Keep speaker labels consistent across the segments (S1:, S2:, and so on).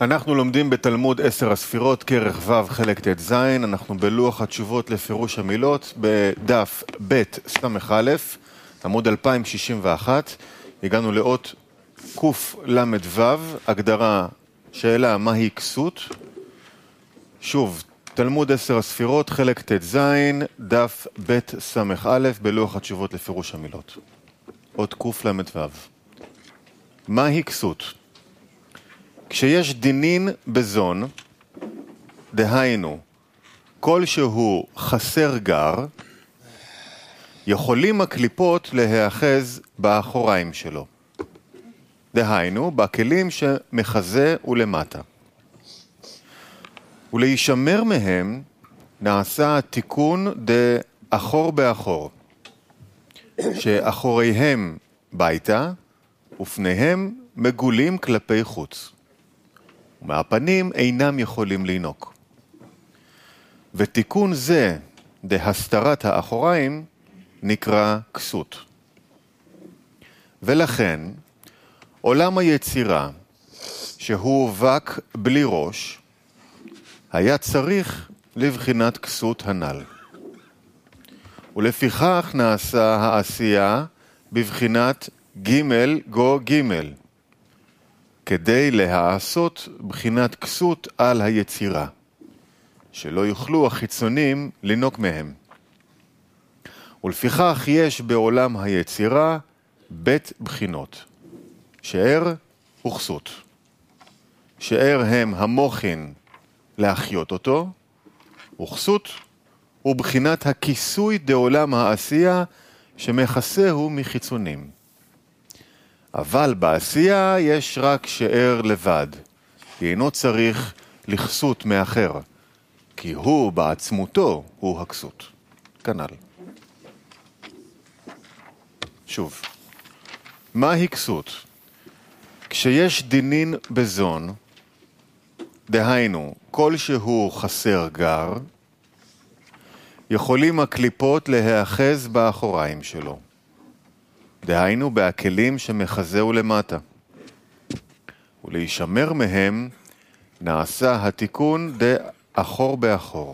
S1: אנחנו לומדים בתלמוד 10 הספירות, כרך ו' חלק ט"ז, אנחנו בלוח התשובות לפירוש המילות, בדף ב' ס"א, עמוד 2061, הגענו לאות קל"ו, הגדרה, שאלה מהי כסות. שוב, תלמוד 10 הספירות, חלק ט"ז, דף ב' ס"א, בלוח התשובות לפירוש המילות. אות קל"ו. מהי כסות? כשיש דינין בזון, דהיינו, כלשהו חסר גר, יכולים הקליפות להיאחז באחוריים שלו. דהיינו, בכלים שמחזה ולמטה. ולהישמר מהם נעשה התיקון דאחור באחור, שאחוריהם ביתה ופניהם מגולים כלפי חוץ. ומהפנים אינם יכולים לינוק. ותיקון זה, דהסתרת האחוריים, נקרא כסות. ולכן, עולם היצירה, שהוא וק בלי ראש, היה צריך לבחינת כסות הנ"ל. ולפיכך נעשה העשייה בבחינת ג' גו ג', כדי להעשות בחינת כסות על היצירה, שלא יוכלו החיצונים לינוק מהם. ולפיכך יש בעולם היצירה בית בחינות, שאר וכסות. שאר הם המוחין להחיות אותו, וכסות הוא בחינת הכיסוי דעולם העשייה שמכסהו מחיצונים. אבל בעשייה יש רק שאר לבד, אינו צריך לכסות מאחר, כי הוא בעצמותו הוא הכסות. כנ"ל. שוב, מהי כסות? כשיש דינין בזון, דהיינו, כלשהו חסר גר, יכולים הקליפות להיאחז באחוריים שלו. דהיינו בהכלים שמחזהו למטה. ולהישמר מהם נעשה התיקון דאחור באחור,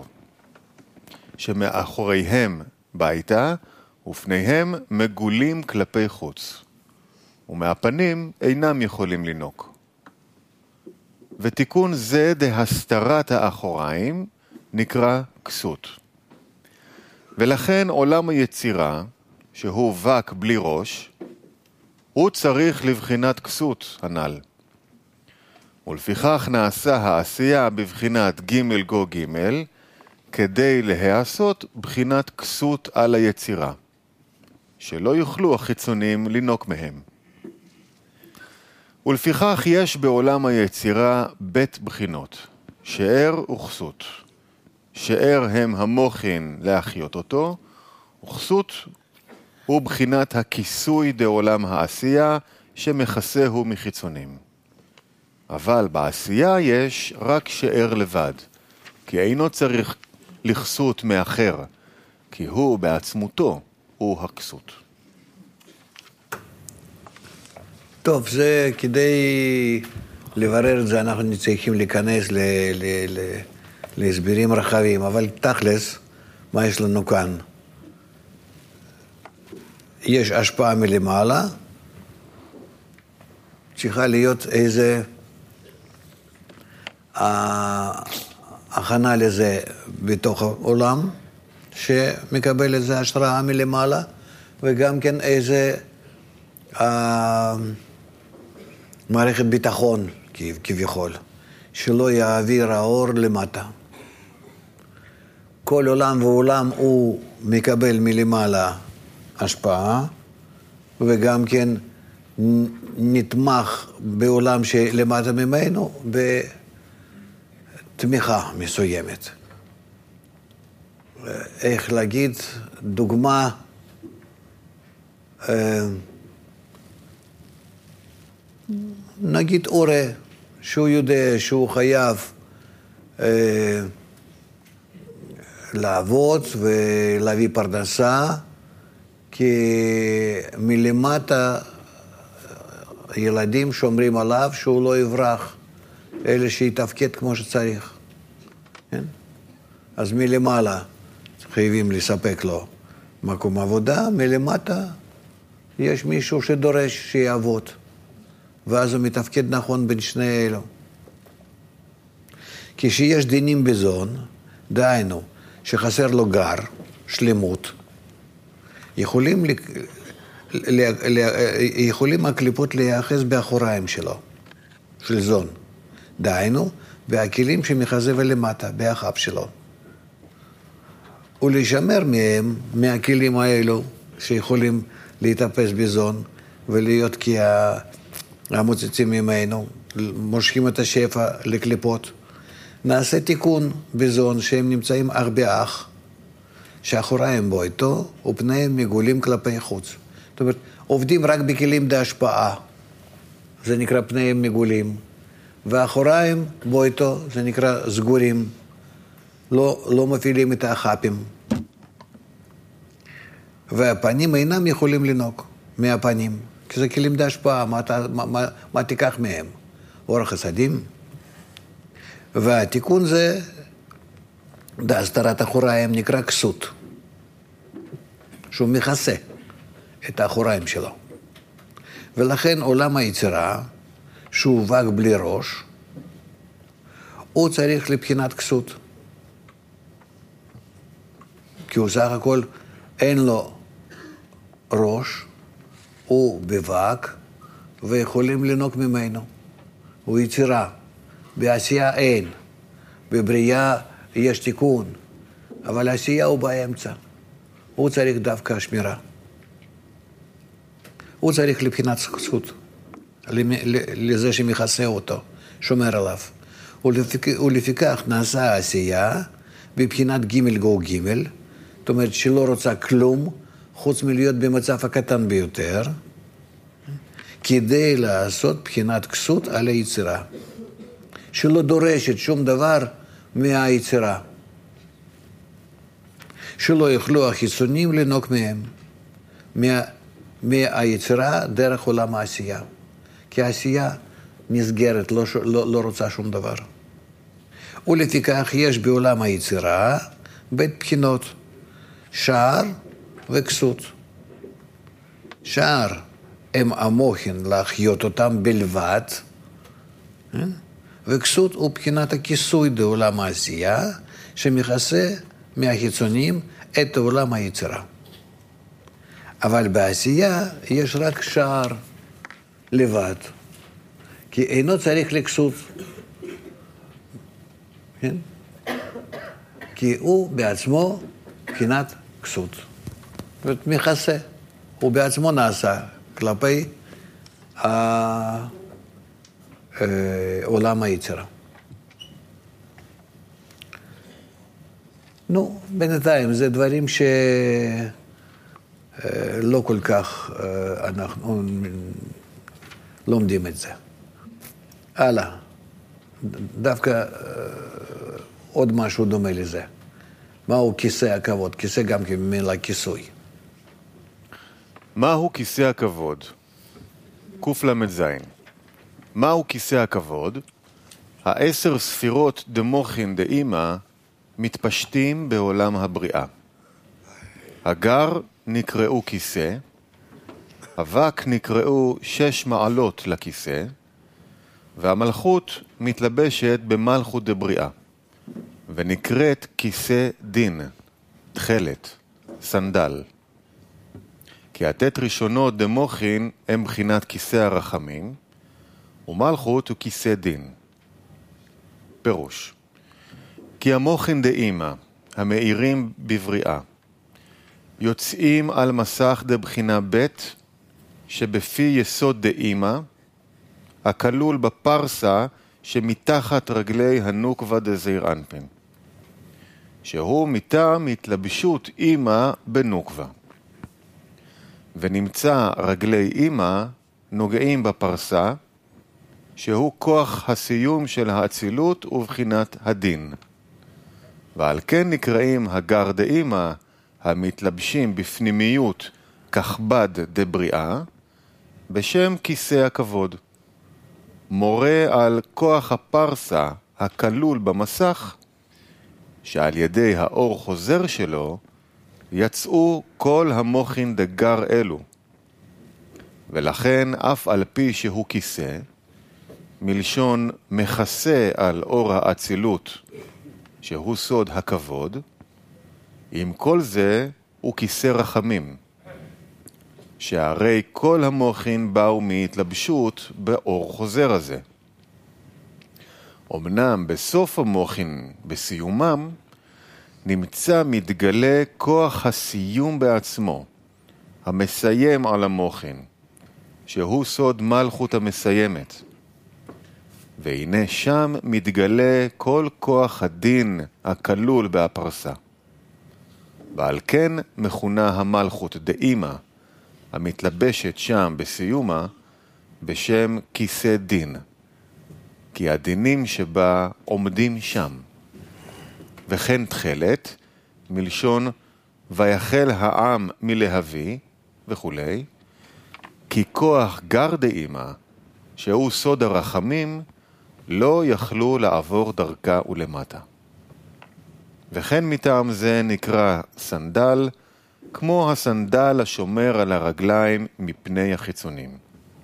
S1: שמאחוריהם ביתה ופניהם מגולים כלפי חוץ, ומהפנים אינם יכולים לינוק. ותיקון זה דהסתרת האחוריים נקרא כסות. ולכן עולם היצירה, שהוא וק בלי ראש, הוא צריך לבחינת כסות הנ"ל. ולפיכך נעשה העשייה בבחינת ג' גו ג', כדי להיעשות בחינת כסות על היצירה, שלא יוכלו החיצונים לינוק מהם. ולפיכך יש בעולם היצירה בית בחינות, שאר וכסות. שאר הם המוחין להחיות אותו, וכסות הוא בחינת הכיסוי דעולם העשייה שמכסהו מחיצונים. אבל בעשייה יש רק שאר לבד, כי אינו צריך לכסות מאחר, כי הוא בעצמותו הוא הכסות.
S2: טוב, זה כדי לברר את זה אנחנו צריכים להיכנס להסברים רחבים, אבל תכלס, מה יש לנו כאן? יש השפעה מלמעלה, צריכה להיות איזה הכנה לזה בתוך העולם, שמקבל איזה השראה מלמעלה, וגם כן איזה מערכת ביטחון כביכול, שלא יעביר האור למטה. כל עולם ועולם הוא מקבל מלמעלה השפעה, וגם כן נתמך בעולם שלמטה ממנו בתמיכה מסוימת. איך להגיד, דוגמה, נגיד אורה, שהוא יודע שהוא חייב לעבוד ולהביא פרנסה, כי מלמטה ילדים שומרים עליו שהוא לא יברח אלה שיתפקד כמו שצריך. כן? אז מלמעלה חייבים לספק לו מקום עבודה, מלמטה יש מישהו שדורש שיעבוד, ואז הוא מתפקד נכון בין שני אלו. כשיש דינים בזון, דהיינו, שחסר לו גר, שלמות, יכולים הקליפות להיאחז באחוריים שלו, של זון. דהיינו, והכלים שמחזב למטה, באחב שלו. ולשמר מהם, מהכלים האלו, שיכולים להתאפס בזון, ולהיות המוצצים ממנו, מושכים את השפע לקליפות. נעשה תיקון בזון שהם נמצאים הרבה אח, שאחוריים בו איתו, ופניהם מגולים כלפי חוץ. זאת אומרת, עובדים רק בכלים בהשפעה, זה נקרא פניהם מגולים, ואחוריים בו איתו, זה נקרא סגורים, לא מפעילים את האחפים. והפנים אינם יכולים לנוק מהפנים, כי זה כלים בהשפעה, מה תיקח מהם? אורח חסדים. והתיקון זה, בהסתרת אחוריים נקרא כסות, שהוא מכסה את האחוריים שלו. ולכן עולם היצירה, שהוא וק בלי ראש, הוא צריך לבחינת כסות. כי הוא סך הכל אין לו ראש, הוא בווק, ויכולים לנוק ממנו. הוא יצירה. בעשייה אין. בבריאה יש תיקון. אבל העשייה הוא באמצע. הוא צריך דווקא שמירה. הוא צריך לבחינת כסות. לזה שמכסה אותו, שומר עליו. ולפיכך נעשה העשייה בבחינת ג' גו ג', זאת אומרת שלא רוצה כלום, חוץ מלהיות במצב הקטן ביותר, כדי לעשות בחינת כסות על היצירה, שלא דורשת שום דבר מהיצירה, שלא יוכלו החיצונים לנוק מהם, מהיצירה דרך עולם העשייה. כי העשייה נסגרת, לא רוצה שום דבר. ולפיכך יש בעולם היצירה בית בחינות, שער וכסות. שער הם המוחין להחיות אותם בלבד, וכסות הוא בחינת הכיסוי בעולם העשייה, שמכסה מהחיצונים את עולם היצירה. אבל בעשייה יש רק שער לבד, כי אינו צריך לכסות. כן? כי הוא בעצמו בחינת כסות. זאת אומרת, מכסה. הוא בעצמו נעשה כלפי עולם היצירה. נו, בינתיים, זה דברים שלא כל כך אנחנו לומדים את זה. הלאה. דווקא עוד משהו דומה לזה. מהו כיסא הכבוד? כיסא גם כמילה כיסוי.
S1: מהו כיסא הכבוד? קל"ז. מהו כיסא הכבוד? 10 ספירות דמוחין דאמא מתפשטים בעולם הבריאה. הגר נקראו כיסא, אבק נקראו 6 מעלות לכיסא, והמלכות מתלבשת במלכות דבריאה, ונקראת כיסא דין, תחלת, סנדל. כי התת ראשונות דמוחין הם בחינת כיסא הרחמים, ומלכות הוא כיסא דין. פירוש. כי המוחין דאמא, המאירים בבריאה, יוצאים על מסך דבחינה ב' שבפי יסוד דאמא, הכלול בפרסה שמתחת רגלי הנוקבה דזעיר אנפין, שהוא מטעם התלבשות אמא בנוקבה. ונמצא רגלי אמא נוגעים בפרסה, שהוא כוח הסיום של האצילות ובחינת הדין. ועל כן נקראים הגר דאמא המתלבשים בפנימיות ככבד דבריאה, בשם כיסא הכבוד. מורה על כוח הפרסה הכלול במסך, שעל ידי האור חוזר שלו יצאו כל המוחין דגר אלו. ולכן אף על פי שהוא כיסא, מלשון מכסה על אור האצילות, שהוא סוד הכבוד, עם כל זה הוא כיסא רחמים, שהרי כל המוחין באו מהתלבשות באור חוזר הזה. אמנם בסוף המוחין, בסיומם, נמצא מתגלה כוח הסיום בעצמו, המסיים על המוחין, שהוא סוד מלכות המסיימת. והנה שם מתגלה כל כוח הדין הכלול בהפרסה. ועל כן מכונה המלכות דאימה, המתלבשת שם בסיומה, בשם כיסא דין, כי הדינים שבה עומדים שם. וכן תחלת, מלשון ויחל העם מלהביא וכו', כי כוח גר דאימה, שהוא סוד הרחמים, לא יכלו לעבור דרכה ולמטה. וכן מטעם זה נקרא סנדל, כמו הסנדל השומר על הרגליים מפני החיצונים.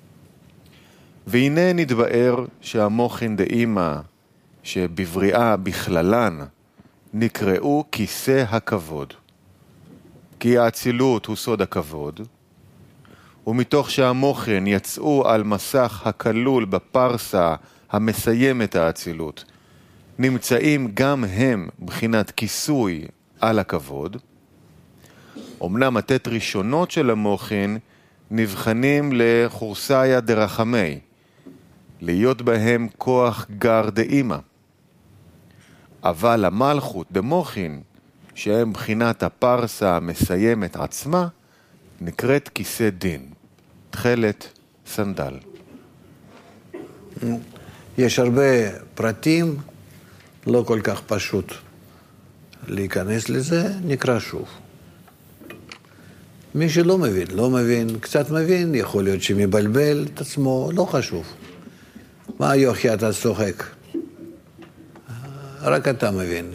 S1: והנה נתבאר שהמוחין דאימה, שבבריאה בכללן, נקראו כיסא הכבוד. כי האצילות הוא סוד הכבוד, ומתוך שהמוחין יצאו על מסך הכלול בפרסה המסיים את האצילות, נמצאים גם הם בחינת כיסוי על הכבוד. אמנם התת ראשונות של המוחין נבחנים לחורסיה דרחמי, להיות בהם כוח גר דאימה. אבל המלכות דמוחין, שהם בחינת הפרסה המסיימת עצמה, נקראת כיסא דין, תחלת סנדל.
S2: יש הרבה פרטים, לא כל כך פשוט להיכנס לזה, נקרא שוב. מי שלא מבין, לא מבין, קצת מבין, יכול להיות שמבלבל את עצמו, לא חשוב. מה יוחי אתה צוחק? רק אתה מבין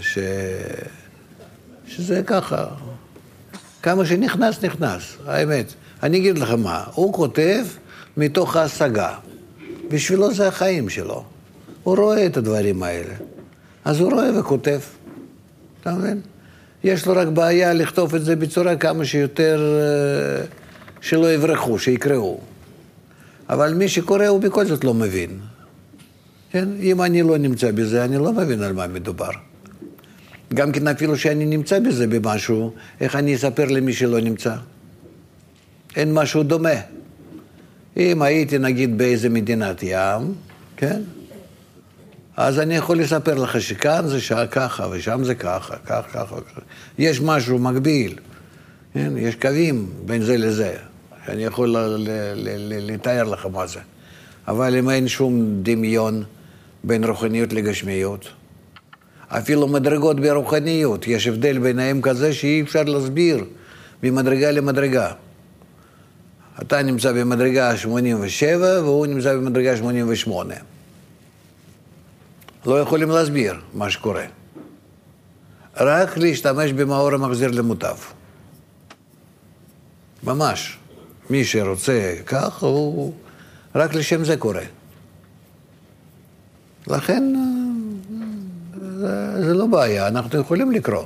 S2: שזה ככה. כמה שנכנס, נכנס, האמת. אני אגיד לך מה, הוא כותב מתוך ההשגה. בשבילו זה החיים שלו. הוא רואה את הדברים האלה. אז הוא רואה וכותב. אתה מבין? יש לו רק בעיה לכתוב את זה בצורה כמה שיותר שלא יברחו, שיקראו. אבל מי שקורא הוא בכל זאת לא מבין. כן? אם אני לא נמצא בזה, אני לא מבין על מה מדובר. גם כן אפילו שאני נמצא בזה במשהו, איך אני אספר למי שלא נמצא? אין משהו דומה. אם הייתי נגיד באיזה מדינת ים, כן? אז אני יכול לספר לך שכאן זה שעה ככה, ושם זה ככה, ככה. יש משהו מקביל, כן? יש קווים בין זה לזה, שאני יכול לתאר לך מה זה. אבל אם אין שום דמיון בין רוחניות לגשמיות, אפילו מדרגות ברוחניות, יש הבדל ביניהם כזה שאי אפשר להסביר ממדרגה למדרגה. אתה נמצא במדרגה 87 והוא נמצא במדרגה 88. לא יכולים להסביר מה שקורה. רק להשתמש במאור המחזיר למוטב. ממש. מי שרוצה כך, הוא רק לשם זה קורה. לכן, זה לא בעיה, אנחנו יכולים לקרוא.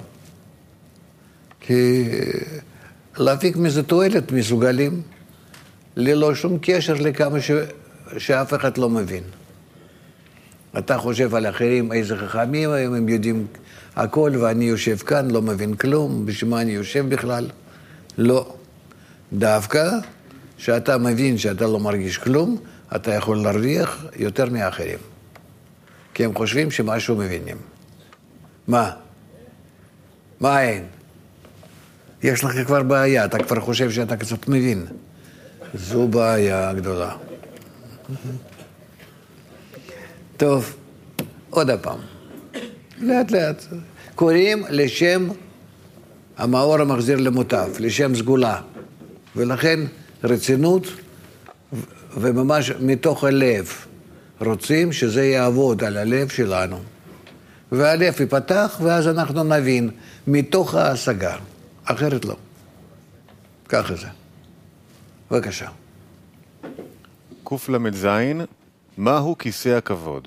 S2: כי להפיק מזה תועלת מסוגלים, ללא שום קשר לכמה שאף אחד לא מבין. אתה חושב על אחרים איזה חכמים, הם יודעים הכל, ואני יושב כאן, לא מבין כלום, בשביל מה אני יושב בכלל? לא. דווקא שאתה מבין שאתה לא מרגיש כלום, אתה יכול להרוויח יותר מאחרים. כי הם חושבים שמשהו מבינים. מה? מה אין? יש לך כבר בעיה, אתה כבר חושב שאתה קצת מבין. זו בעיה גדולה. טוב, עוד הפעם. לאט לאט. קוראים לשם המאור המחזיר למוטב, לשם סגולה. ולכן רצינות וממש מתוך הלב רוצים שזה יעבוד על הלב שלנו. והלב ייפתח, ואז אנחנו נבין מתוך ההשגה. אחרת לא. ככה זה. בבקשה.
S1: קל"ז, מהו כיסא הכבוד?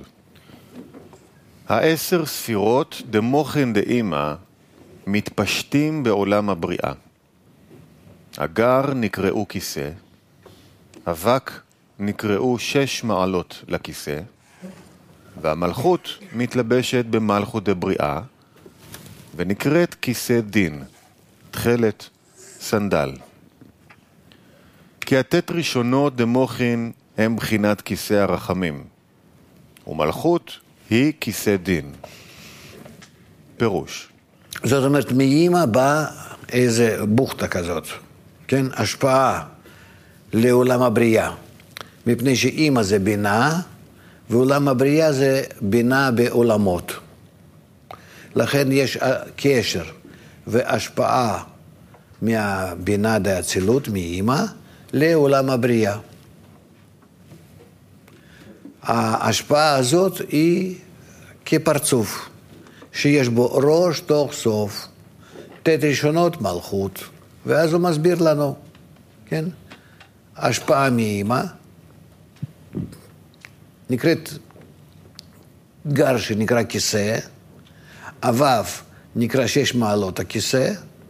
S1: 10 ספירות דמוכן דאמא מתפשטים בעולם הבריאה. הגר נקראו כיסא, אבק נקראו 6 מעלות לכיסא, והמלכות מתלבשת במלכות דבריאה, ונקראת כיסא דין, תחלת, סנדל. כי התת ראשונות דמוכין הם בחינת כיסא הרחמים, ומלכות היא כיסא דין. פירוש.
S2: זאת אומרת, מאמא באה איזה בוכתה כזאת, כן? השפעה לעולם הבריאה. מפני שאמא זה בינה, ועולם הבריאה זה בינה בעולמות. לכן יש קשר והשפעה מהבינה דאצילות, מאמא, לעולם הבריאה. ההשפעה הזאת היא כפרצוף, שיש בו ראש תוך סוף, תת ראשונות מלכות, ואז הוא מסביר לנו, כן? השפעה מאמא, נקראת גר שנקרא כיסא, אבב נקרא 6 מעלות הכיסא,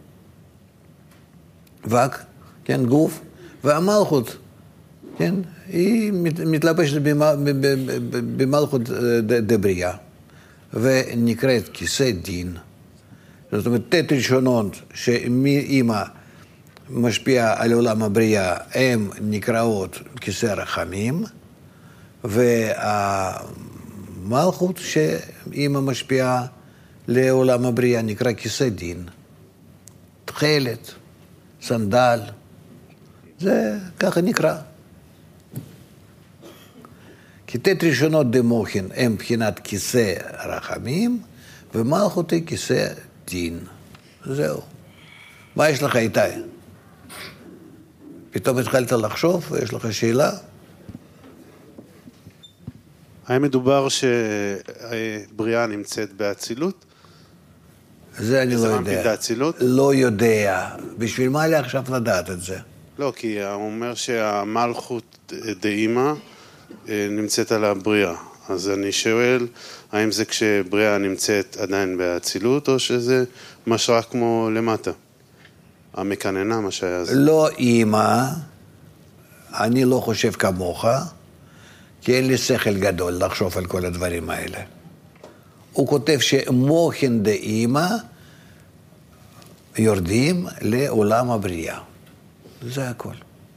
S2: וק, כן, גוף, והמלכות, כן, היא מתלבשת במלכות דבריאה, ונקראת כיסא דין. זאת אומרת, תת ראשונות שמאמא משפיעה על עולם הבריאה, הן נקראות כיסא רחמים, והמלכות שאמא משפיעה לעולם הבריאה נקרא כיסא דין. תחלת, סנדל, זה ככה נקרא. כי תת ראשונות דמוכין הם מבחינת כיסא רחמים, ומלכות היא כיסא דין. זהו. מה יש לך איתי? פתאום התחלת לחשוב ויש לך שאלה?
S3: האם מדובר שבריאה נמצאת באצילות?
S2: זה אני לא יודע. לא יודע. בשביל מה לי עכשיו לדעת את זה?
S3: לא, כי הוא אומר שהמלכות דאמא נמצאת על הבריאה. אז אני שואל, האם זה כשבריאה נמצאת עדיין באצילות, או שזה משרה כמו למטה? המקננה, מה שהיה זה.
S2: לא אמא, אני לא חושב כמוך, כי אין לי שכל גדול לחשוב על כל הדברים האלה. הוא כותב שמוכן דאמא יורדים לעולם הבריאה. זה הכל.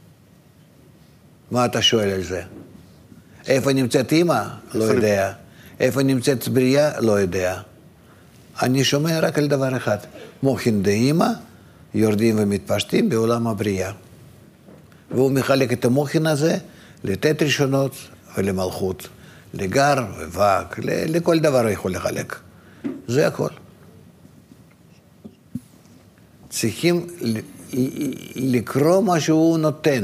S2: מה אתה שואל על זה? איפה נמצאת אמא? לא יודע. איפה נמצאת בריאה? לא יודע. אני שומע רק על דבר אחד. מוכן דאמא יורדים ומתפשטים בעולם הבריאה. והוא מחלק את המוכן הזה לתת ראשונות ולמלכות. לגר וווק, לכל דבר הוא יכול לחלק. זה הכל. צריכים לקרוא מה שהוא נותן.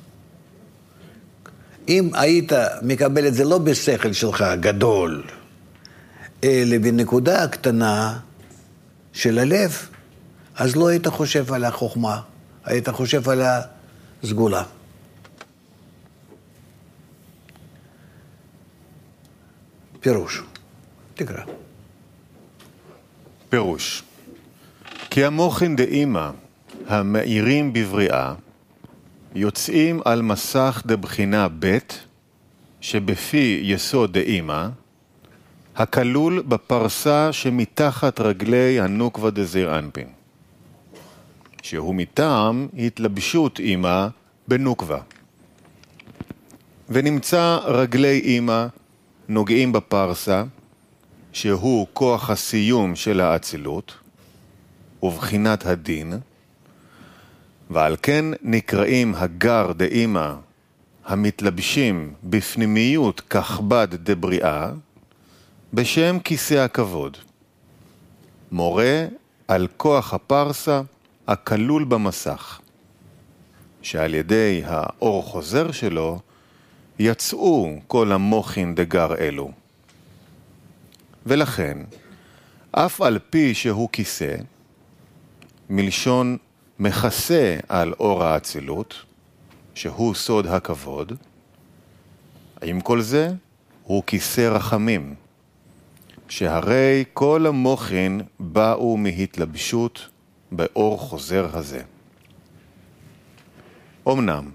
S2: אם היית מקבל את זה לא בשכל שלך גדול, אלא בנקודה הקטנה של הלב, אז לא היית חושב על החוכמה, היית חושב על הסגולה. פירוש. תקרא.
S1: פירוש. כי המוכן דאמא המאירים בבריאה יוצאים על מסך דבחינה ב' שבפי יסוד דאמא, הכלול בפרסה שמתחת רגלי הנוקבה דזיר אנפין, שהוא מטעם התלבשות אמא בנוקבה. ונמצא רגלי אמא נוגעים בפרסה, שהוא כוח הסיום של האצילות, ובחינת הדין, ועל כן נקראים הגר דאמא המתלבשים בפנימיות ככבד דבריאה, בשם כיסא הכבוד, מורה על כוח הפרסה הכלול במסך, שעל ידי האור חוזר שלו יצאו כל המוחין דגר אלו. ולכן, אף על פי שהוא כיסא, מלשון מכסה על אור האצילות, שהוא סוד הכבוד, עם כל זה הוא כיסא רחמים, שהרי כל המוחין באו מהתלבשות באור חוזר הזה. אמנם,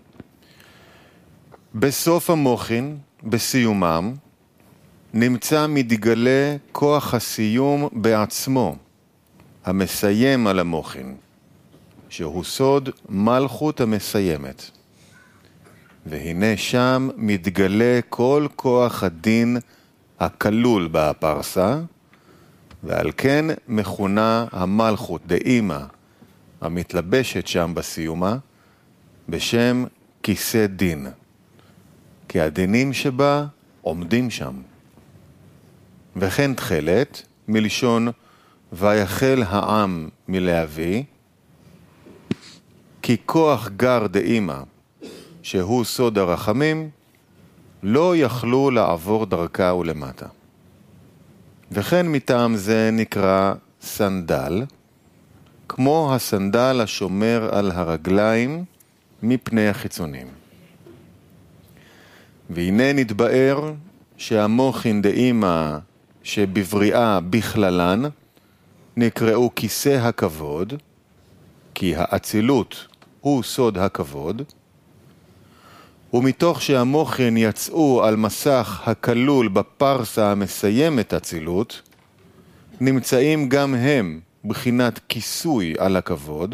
S1: בסוף המוחין, בסיומם, נמצא מתגלה כוח הסיום בעצמו, המסיים על המוחין, שהוא סוד מלכות המסיימת. והנה שם מתגלה כל כוח הדין הכלול בפרסה, ועל כן מכונה המלכות דאימא, המתלבשת שם בסיומה, בשם כיסא דין, כי הדינים שבה עומדים שם. וכן תחלת, מלשון ויחל העם מלהביא, כי כוח גר דאימא, שהוא סוד הרחמים, לא יכלו לעבור דרכה ולמטה. וכן מטעם זה נקרא סנדל, כמו הסנדל השומר על הרגליים מפני החיצונים. והנה נתבאר שהמוחין דאימא שבבריאה בכללן נקראו כיסא הכבוד, כי האצילות הוא סוד הכבוד, ומתוך שהמוחין יצאו על מסך הכלול בפרסה המסיימת אצילות, נמצאים גם הם בחינת כיסוי על הכבוד.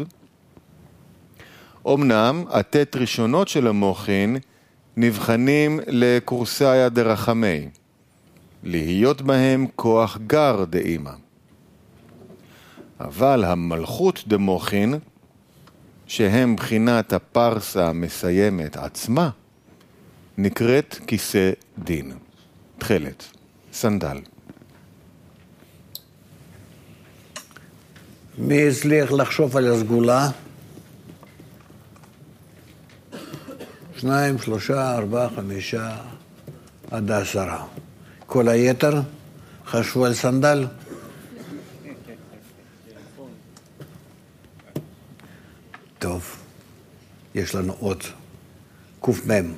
S1: אמנם התת ראשונות של המוחין נבחנים לקורסאיה דרחמי, להיות בהם כוח גר דאימא. אבל המלכות דמוחין, שהם בחינת הפרסה המסיימת עצמה, נקראת כיסא דין. תחלת, סנדל.
S2: מי הצליח לחשוב על הסגולה? 2, 3, 4, 5 עד 10. כל היתר חשבו על סנדל? טוב, יש לנו עוד. ק"מ.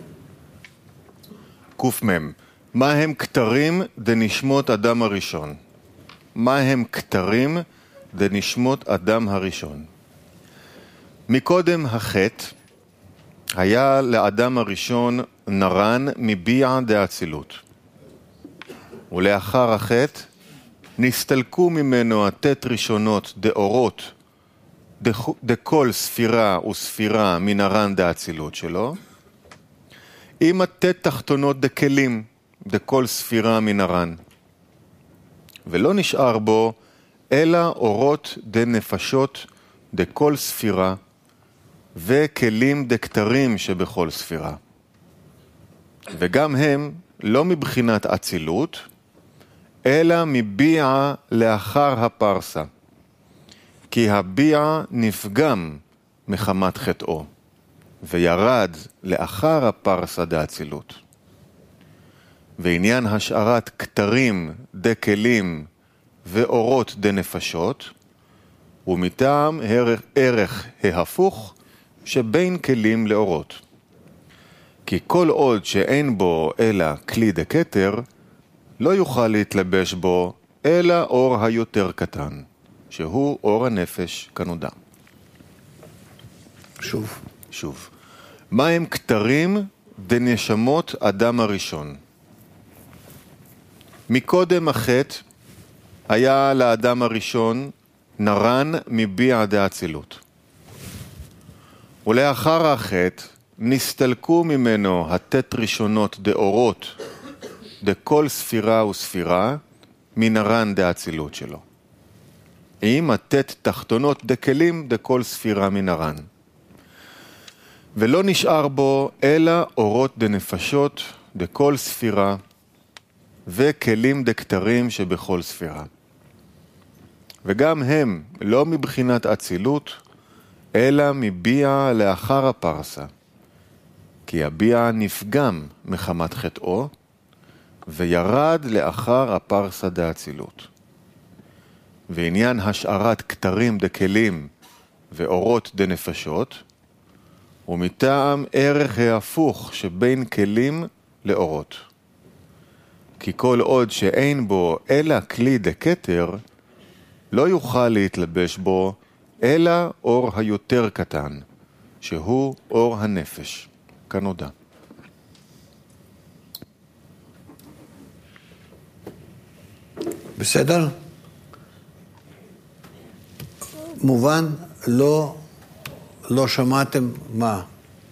S1: ק"מ. מה הם כתרים דנשמות אדם הראשון? מה הם כתרים דנשמות אדם הראשון? מקודם החטא היה לאדם הראשון נרן מביע דאצילות. ולאחר החטא נסתלקו ממנו התת ראשונות דאורות דכל ספירה וספירה מנרן דאצילות שלו, עם התת תחתונות דקלים דכל ספירה מנרן. ולא נשאר בו אלא אורות דנפשות דכל ספירה וכלים דקטרים שבכל ספירה. וגם הם לא מבחינת אצילות, אלא מביע לאחר הפרסה, כי הביע נפגם מחמת חטאו, וירד לאחר הפרסה דאצילות. ועניין השארת כתרים דקלים ואורות דנפשות, ומטעם ערך ההפוך שבין כלים לאורות. כי כל עוד שאין בו אלא כלי דקטר, לא יוכל להתלבש בו אלא אור היותר קטן, שהוא אור הנפש כנודע. שוב. מה הם כתרים דנשמות אדם הראשון? מקודם החטא היה לאדם הראשון נרן מביע דאצילות. ולאחר החטא נסתלקו ממנו התת ראשונות דאורות דכל ספירה וספירה מנרן דאצילות שלו, עם התת תחתונות דקלים דכל ספירה מנרן. ולא נשאר בו אלא אורות דנפשות דכל ספירה וכלים דקטרים שבכל ספירה. וגם הם לא מבחינת אצילות, אלא מביע לאחר הפרסה, כי אביה נפגם מחמת חטאו, וירד לאחר הפרסה דאצילות. ועניין השארת כתרים דקלים ואורות דנפשות, ומטעם ערך ההפוך שבין כלים לאורות. כי כל עוד שאין בו אלא כלי דקטר, לא יוכל להתלבש בו אלא אור היותר קטן, שהוא אור הנפש, כנודע.
S2: בסדר? מובן, לא שמעתם מה?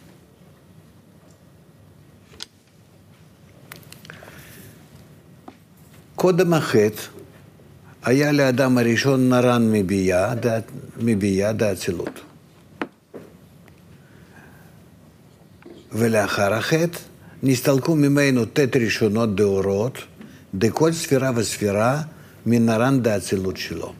S2: קודם החטא היה לאדם הראשון נרן מביאה דאצילות. ולאחר החטא נסתלקו ממנו תת ראשונות דאורות, דכל ספירה וספירה מנרן דאצילות שלו.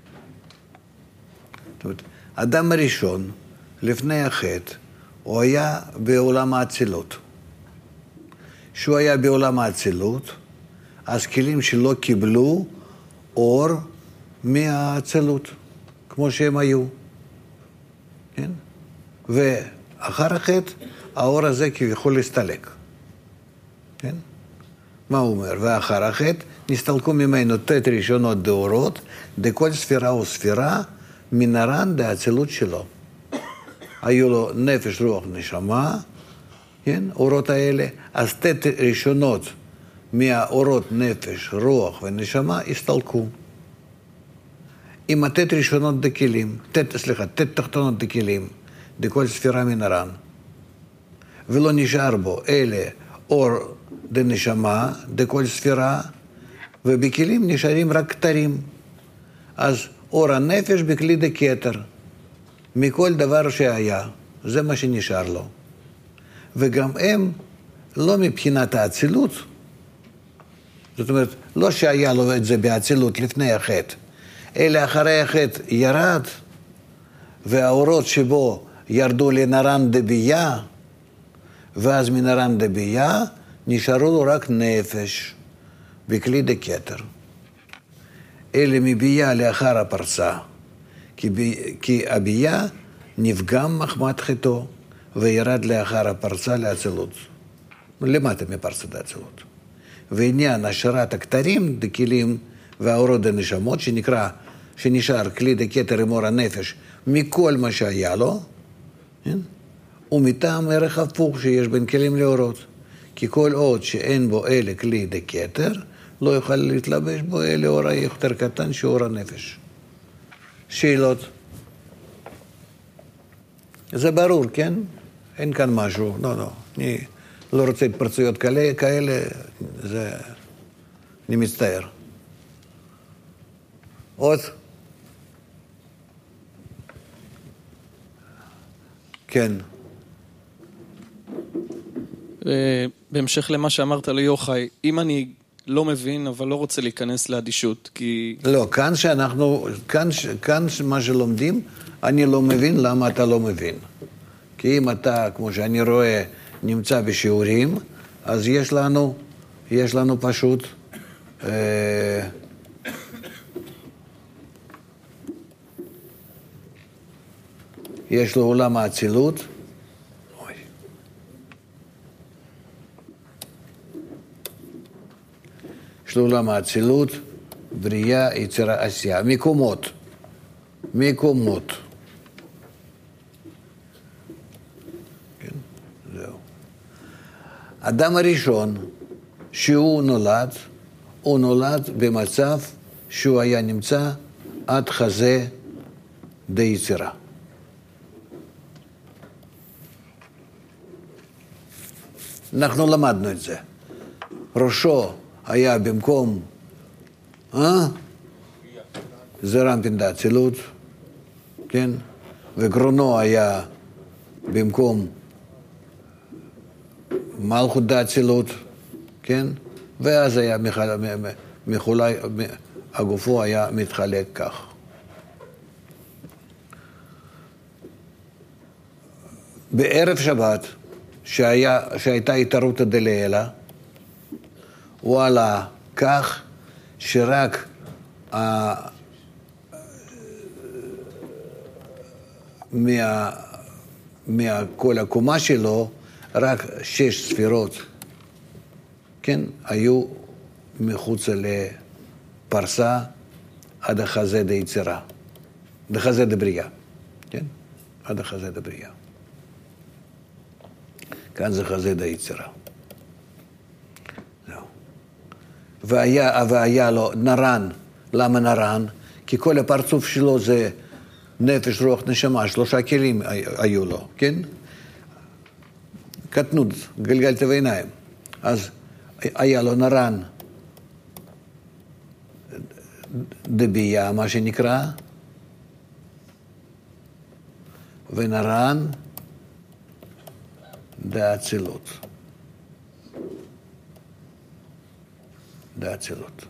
S2: זאת אומרת, אדם הראשון, לפני החטא, הוא היה בעולם האצילות. כשהוא היה בעולם האצילות, אז כלים שלו קיבלו אור מהאצילות, כמו שהם היו. כן? ואחר החטא, האור הזה כביכול הסתלק. כן? מה הוא אומר? ואחר החטא נסתלקו ממנו תת ראשונות דאורות, דכל ספירה וספירה מנרן דאצילות שלו. היו לו נפש, רוח, נשמה, כן? אורות האלה, אז תת ראשונות מהאורות נפש, רוח ונשמה הסתלקו. עם התת ראשונות דקלים, תת תחתונות דקלים, דכל ספירה מנרן. ולא נשאר בו אלה אור דנשמה, דכל ספירה, ובכלים נשארים רק כתרים. אז אור הנפש בכלי דקטר, מכל דבר שהיה, זה מה שנשאר לו. וגם הם לא מבחינת האצילות, זאת אומרת, לא שהיה לו את זה באצילות לפני החטא, אלא אחרי החטא ירד, והאורות שבו ירדו לנרן דבייה, ואז מנרן דבייה נשארו לו רק נפש בכלי דקטר. אלה מבייה לאחר הפרסה, כי הבייה נפגם מחמת חטאו, וירד לאחר הפרסה לאצילות. למטה מפרסה דאצילות. ועניין השארת הכתרים דקלים והאורות דנשמות, שנשאר כלי דקטר עם אור הנפש מכל מה שהיה לו, כן? ומטעם ערך הפוך שיש בין כלים לאורות. כי כל עוד שאין בו אלה כלי דקטר, לא יוכל להתלבש בו אלה אור היותר קטן שאור הנפש. שאלות? זה ברור, כן? אין כאן משהו, לא. אני לא רוצה התפרצויות כאלה, אני מצטער. עוד? כן.
S4: בהמשך למה שאמרת ליוחאי, אם אני לא מבין, אבל לא רוצה להיכנס לאדישות, כי...
S2: לא, כאן מה שלומדים, אני לא מבין למה אתה לא מבין. כי אם אתה, כמו שאני רואה, נמצא בשיעורים, אז יש לנו פשוט יש לו עולם האצילות, יש לו עולם האצילות, בריאה, יצירה, עשייה, מקומות. כן, זהו. אדם הראשון, שהוא נולד, הוא נולד במצב שהוא היה נמצא עד חזה דיצירה. אנחנו למדנו את זה. ראשו היה במקום, זה רמפין דאצילות, כן? וגרונו היה במקום מלכות דאצילות, כן? ואז היה הגופו היה מתחלק כך. בערב שבת, שהייתה התערותא דלעילא, הוא עלה כך שרק כל הקומה שלו, רק 6 ספירות, כן, היו מחוץ לפרסה עד החזה דיצירה, החזה דבריאה, כן, עד החזה דבריאה. כאן זה חזה דיצירה. זהו. והיה לו נרן. למה נרן? כי כל הפרצוף שלו זה נפש, רוח, נשמה, 3 כלים היו לו, כן? קטנות, גלגל ועיניים. אז היה לו נרן דבייה, מה שנקרא, ונרן דאצילות. דאצילות.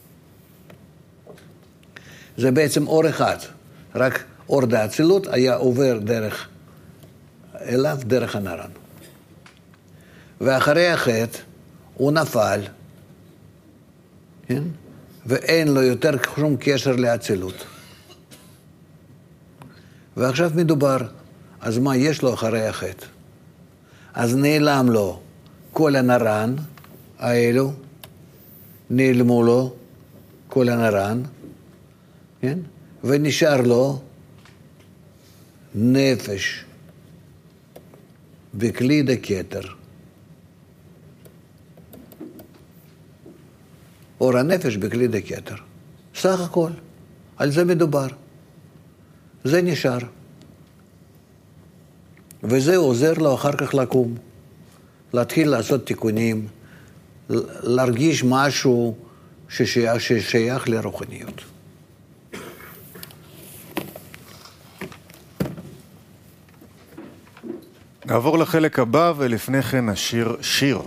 S2: זה בעצם אור אחד, רק אור דאצילות היה עובר דרך אליו, דרך הנרן. ואחרי החטא הוא נפל, כן? ואין לו יותר שום קשר לאצילות. ועכשיו מדובר, אז מה יש לו אחרי החטא? אז נעלם לו כל הנרן האלו, נעלמו לו כל הנרן, כן? ונשאר לו נפש בכלי דקטר. אור הנפש בכלי דקטר. סך הכל, על זה מדובר. זה נשאר. וזה עוזר לו אחר כך לקום, להתחיל לעשות תיקונים, להרגיש משהו ששייך לרוחניות.
S1: נעבור לחלק הבא, ולפני כן נשיר שיר.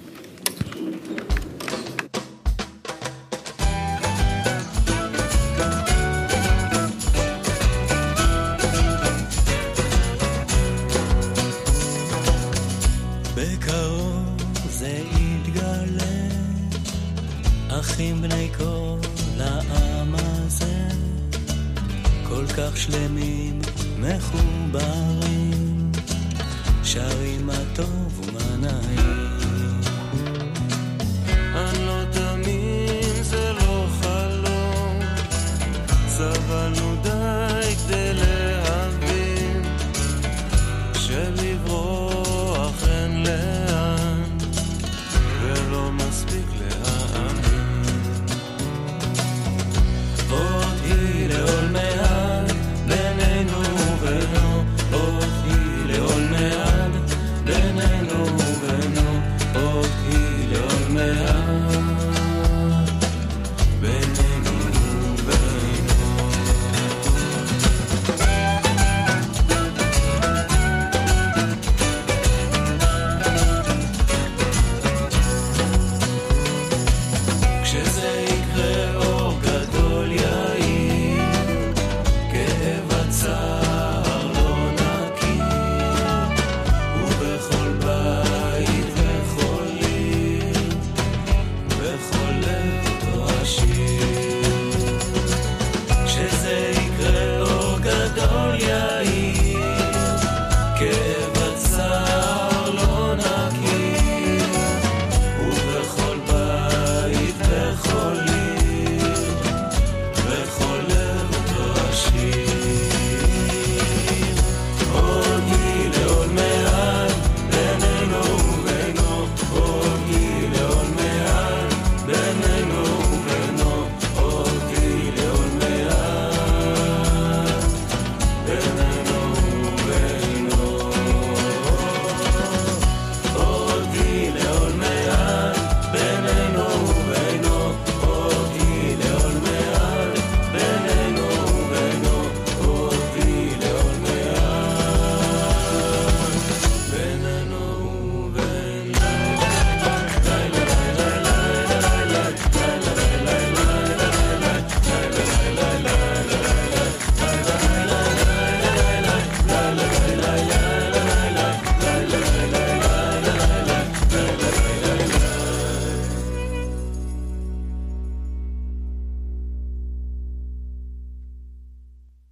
S5: אחים בני כל העם הזה, כל כך שלמים מחוברים, שרים מה טוב ומה נעים.